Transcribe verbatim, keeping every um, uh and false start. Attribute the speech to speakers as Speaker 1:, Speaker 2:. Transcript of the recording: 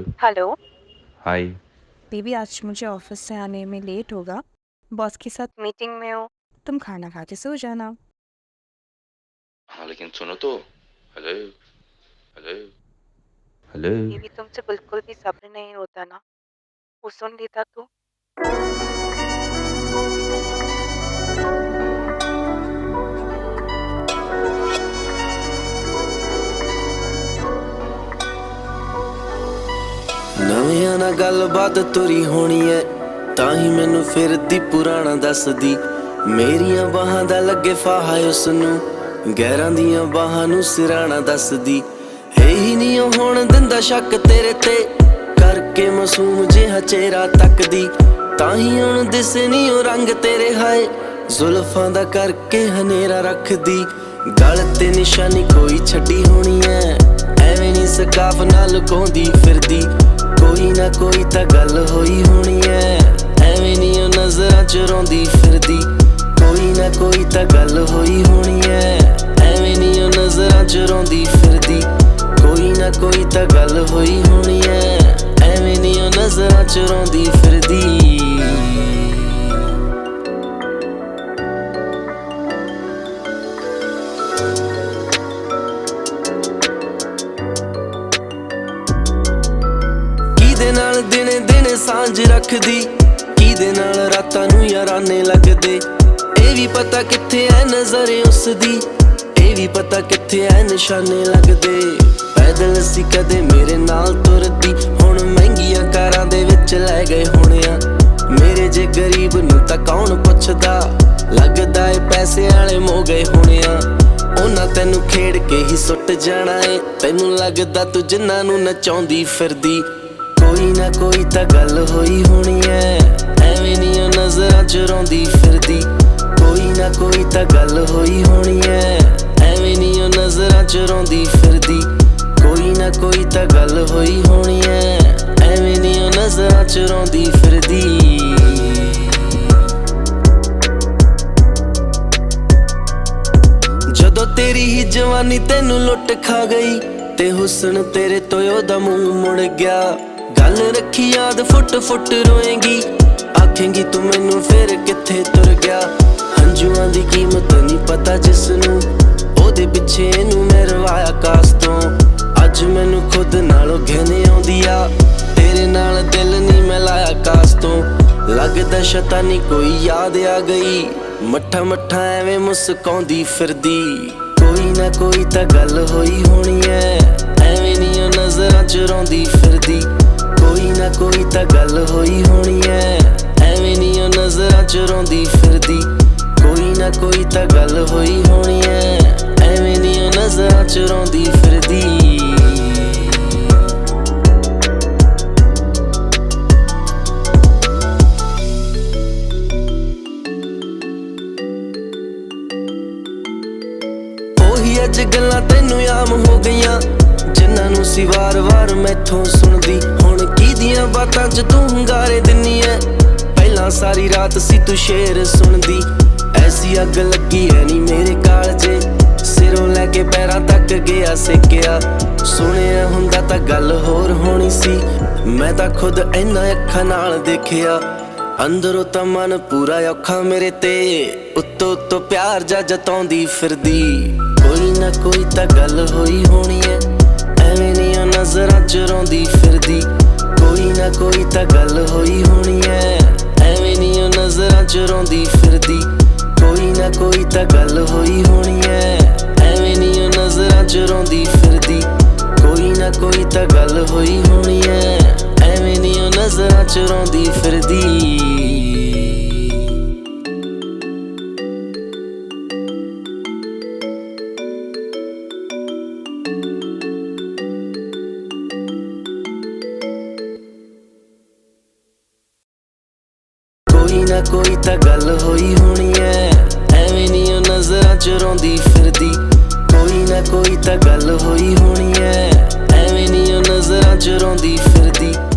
Speaker 1: Hello.
Speaker 2: हाय।
Speaker 1: Baby आज मुझे office से आने में लेट होगा। बॉस के साथ मीटिंग में हो। तुम खाना खा के सो जाना।
Speaker 2: हाँ लेकिन सुनो तो। हेलो। हेलो। हेलो।
Speaker 1: बेबी तुमसे बिल्कुल भी सब्र नहीं होता ना। वो सुन लेता तो।
Speaker 3: ਨਵਿਆਂ ਨਾਲ ਗੱਲਬਾਤ ਤੁਰੀ ਹੋਣੀ ਐ, ਤਾਂ ਹੀ ਮੈਨੂੰ ਫਿਰਦੀ ਪੁਰਾਣਾ ਦੱਸਦੀ। ਮੇਰੀਆਂ ਬਾਹਾਂ ਦਾ ਲੱਗੇ ਫਾਹਾ ਉਸ ਨੂੰ, ਗੈਰਾਂ ਦੀਆਂ ਬਾਹਾਂ ਨੂੰ ਸਿਰਾਣਾ ਦੱਸਦੀ। ਇਹੀ ਨਹੀਂ ਉਹ ਹੁਣ ਦਿੰਦਾ ਸ਼ੱਕ ਤੇਰੇ ਤੇ, ਕਰਕੇ ਮਾਸੂਮ ਜਿਹਾ ਚਿਹਰਾ ਤੱਕਦੀ। ਤਾਂ ਹੀ ਹੁਣ ਦਿਸੇ ਨਹੀਂ ਉਹ ਰੰਗ ਤੇਰੇ ਹਾਏ, ਜ਼ੁਲਫਾਂ ਦਾ ਕਰਕੇ ਹਨੇਰਾ ਰੱਖਦੀ। ਗਲ ਤੇ ਨਿਸ਼ਾਨੀ ਕੋਈ ਛੱਡੀ ਹੋਣੀ ਐ, ਐਵੇਂ ਨਹੀਂ ਸਕਾਫ ਨਾਲ ਲੁਕਾਉਂਦੀ ਫਿਰਦੀ। ਕੋਈ ਨਾ ਕੋਈ ਤਾਂ ਗੱਲ ਹੋਈ ਹੋਣੀ ਐ, ਐਵੇਂ ਨਹੀਂ ਉਹ ਨਜ਼ਰਾਂ ਚ ਰੋਂਦੀ ਫਿਰਦੀ। ਕੋਈ ਨਾ ਕੋਈ ਤਾਂ ਗੱਲ ਹੋਈ ਹੋਣੀ ਐ, ਐਵੇਂ ਨਹੀਂ ਉਹ ਨਜ਼ਰਾਂ ਚ ਰੋਂਦੀ ਫਿਰਦੀ। ਕੋਈ ਨਾ ਕੋਈ ਤਾਂ ਗੱਲ ਹੋਈ ਹੋਣੀ ਐ, ਐਵੇਂ ਨਹੀਂ ਉਹ ਨਜ਼ਰਾਂ ਚ ਰੋਂਦੀ ਫਿਰਦੀ। ਕਿਹਦੇ ਨਾਲ ਦਿਨੇ ਦਿਨੇ ਸਾਂਝ ਰੱਖਦੀ, ਕਿਹਦੇ ਨਾਲ ਰਾਤਾਂ ਨੂੰ ਯਾਰਾਨੇ ਲੱਗਦੇ। ਇਹ ਵੀ ਪਤਾ ਕਿੱਥੇ ਐ ਨਜ਼ਰ ਉਸਦੀ, ਇਹ ਵੀ ਪਤਾ ਕਿੱਥੇ ਐ ਨਿਸ਼ਾਨੇ ਲੱਗਦੇ। ਪੈਦਲ ਸੀ ਕਦੇ ਮੇਰੇ ਨਾਲ ਤੁਰਦੀ, ਹੁਣ ਮਹਿੰਗੀਆਂ ਕਾਰਾਂ ਦੇ ਵਿੱਚ ਲੈ ਗਏ ਹੋਣੇ ਆ। ਮੇਰੇ ਜੇ ਗਰੀਬ ਨੂੰ ਤਾਂ ਕੌਣ ਪੁੱਛਦਾ, ਲੱਗਦਾ ਏ ਪੈਸੇ ਵਾਲੇ ਮੋ ਗਏ ਹੋਣੇ ਆ। ਉਹਨਾਂ ਤੈਨੂੰ ਖੇਡ ਕੇ ਹੀ ਸੁੱਟ ਜਾਣਾ ਏ, ਤੈਨੂੰ ਲੱਗਦਾ ਤੂੰ ਜਿੰਨਾਂ ਨੂੰ ਨਚਾਉਂਦੀ ਫਿਰਦੀ। ਕੋਈ ਨਾ ਕੋਈ ਤਾਂ ਗੱਲ ਹੋਈ ਹੋਣੀ ਐ, ਐਵੇਂ ਨਹੀਂ ਉਹ ਨਜ਼ਰਾਂ ਚ ਰੋਂਦੀ ਫਿਰਦੀ। ਕੋਈ ਨਾ ਕੋਈ ਤਾਂ ਗੱਲ ਹੋਈ ਹੋਣੀ ਐ, ਐਵੇਂ ਨਹੀਂ ਉਹ ਨਜ਼ਰਾਂ ਚ ਰੋਂਦੀ ਫਿਰਦੀ। ਕੋਈ ਨਾ ਕੋਈ ਤਾਂ ਗੱਲ ਹੋਈ ਹੋਣੀ ਐ, ਐਵੇਂ ਨਹੀਂ ਉਹ ਨਜ਼ਰਾਂ ਚ ਰੋਂਦੀ ਫਿਰਦੀ। ਜਦੋਂ ਤੇਰੀ ਹੀ ਜਵਾਨੀ ਤੈਨੂੰ ਲੁੱਟ ਖਾ ਗਈ, ਤੇ ਹੁਸਨ ਤੇਰੇ ਤੋਂ ਉਹਦਾ ਮੂੰਹ ਮੁੜ ਗਿਆ। ਗੱਲ ਰੱਖੀ ਯਾਦ ਫੁੱਟ ਫੁੱਟ ਰੋਏਂਗੀ, ਆਖੇਂਗੀ ਤੂੰ ਮੈਨੂੰ ਫਿਰ ਕਿੱਥੇ ਤੁਰ ਗਿਆ। ਹੰਝੂਆਂ ਦੀ ਕੀਮਤ ਨਹੀਂ ਪਤਾ ਜਿਸ ਨੂੰ, ਉਹਦੇ ਪਿੱਛੇ ਇਹਨੂੰ ਮੈਂ ਰਵਾਇਆ ਕਾਸ ਤੋਂ। ਅੱਜ ਮੈਨੂੰ ਖੁਦ ਨਾਲੋਂ ਘਿਨ ਆਉਂਦੀ ਆ, ਤੇਰੇ ਨਾਲ ਦਿਲ ਨਹੀਂ ਮੈਂ ਲਾਇਆ ਕਾਸ ਤੋਂ। ਲੱਗਦਾ ਸ਼ੈਤਾਨੀ ਕੋਈ ਯਾਦ ਆ ਗਈ, ਮੱਠਾ ਮੱਠਾ ਐਵੇਂ ਮੁਸਕਾਉਂਦੀ ਫਿਰਦੀ। ਕੋਈ ਨਾ ਕੋਈ ਤਾਂ ਗੱਲ ਹੋਈ ਹੋਣੀ ਐ, ਐਵੇਂ ਨਹੀਂ ਉਹ ਨਜ਼ਰਾਂ ਚ ਰੋਂਦੀ ਫਿਰਦੀ। ਕੋਈ ਨਾ ਕੋਈ ਤਾਂ ਗੱਲ ਹੋਈ ਹੋਣੀ ਐ, ਐਵੇਂ ਨਹੀਂ ਉਹ ਨਜ਼ਰਾਂ ਚ ਰੋਂਦੀ ਫਿਰਦੀ। ਕੋਈ ਨਾ ਕੋਈ ਤਾਂ ਗੱਲ ਹੋਈ ਹੋਣੀ ਐ, ਐਵੇਂ ਨਹੀਂ ਉਹ ਨਜ਼ਰਾਂ ਚ ਰੋਂਦੀ ਫਿਰਦੀ। ਉਹੀ ਅੱਜ ਗੱਲਾਂ ਤੈਨੂੰ ਆਮ ਹੋ ਗਈਆਂ, ਜਿਨ੍ਹਾਂ ਨੂੰ ਸੀ ਵਾਰ-ਵਾਰ ਮੈਥੋਂ ਸੁਣਦੀ। ਹੁਣ ਕਿਹਦੀਆਂ ਬਾਤਾਂ ਚ ਤੂੰ ਹੁੰਗਾਰੇ ਦਿੰਨੀ ਐ, ਪਹਿਲਾਂ ਸਾਰੀ ਰਾਤ ਸੀ ਤੂੰ ਸ਼ੇਰ ਸੁਣਦੀ। ਐਸੀ ਅੱਗ ਲੱਗੀ ਐ ਨੀ ਮੇਰੇ ਕਾਲਜੇ, ਸਿਰੋਂ ਲੈ ਕੇ ਪੈਰਾਂ ਤੱਕ ਗਿਆ ਸੇਕਿਆ। ਸੁਣਿਆ ਹੁੰਦਾ ਤਾਂ ਗੱਲ ਹੋਰ ਹੋਣੀ ਸੀ, ਮੈਂ ਤਾਂ ਖੁਦ ਇਹਨਾਂ ਅੱਖਾਂ ਨਾਲ ਦੇਖਿਆ। ਅੰਦਰੋਂ ਤਾਂ ਮਨ ਪੂਰਾ ਔਖਾ ਮੇਰੇ ਤੇ, ਉੱਤੋਂ ਉੱਤੋਂ ਪਿਆਰ ਜਾ ਜਤਾਉਂਦੀ ਫਿਰਦੀ। ਕੋਈ ਨਾ ਕੋਈ ਤਾਂ ਗੱਲ ਹੋਈ ਹੋਣੀ ਐ, ਐਵੇਂ ਨਹੀਂ ਉਹ ਨਜ਼ਰਾਂ ਚ ਰੋਂਦੀ ਫਿਰਦੀ। ਕੋਈ ਨਾ ਕੋਈ ਤਾਂ ਗੱਲ ਹੋਈ ਹੋਣੀ ਐ, ਐਵੇਂ ਨਹੀਂ ਉਹ ਨਜ਼ਰਾਂ ਚ ਰੋਂਦੀ ਫਿਰਦੀ। ਕੋਈ ਨਾ ਕੋਈ ਤਾਂ ਗੱਲ ਹੋਈ ਹੋਣੀ ਐ, ਐਵੇਂ ਨਹੀਂ ਉਹ ਨਜ਼ਰਾਂ ਚ ਰੋਂਦੀ ਫਿਰਦੀ। ਕੋਈ ਨਾ ਕੋਈ ਤਾਂ ਗੱਲ ਹੋਈ ਹੋਣੀ ਐ, ਐਵੇਂ ਨਹੀਂ ਉਹ ਨਜ਼ਰਾਂ ਚ ਰੋਂਦੀ ਫਿਰਦੀ। ਕੋਈ ਨਾ ਕੋਈ ਤਾਂ ਗੱਲ ਹੋਈ ਹੋਣੀ ਐ, ਐਵੇਂ ਨਹੀਂ ਉਹ ਨਜ਼ਰਾਂ ਚ ਰੋਂਦੀ ਫਿਰਦੀ। ਕੋਈ ਨਾ ਕੋਈ ਤਾਂ ਗੱਲ ਹੋਈ ਹੋਣੀ ਐ, ਐਵੇਂ ਨਹੀਂ ਉਹ ਨਜ਼ਰਾਂ ਚ ਰੋਂਦੀ ਫਿਰਦੀ।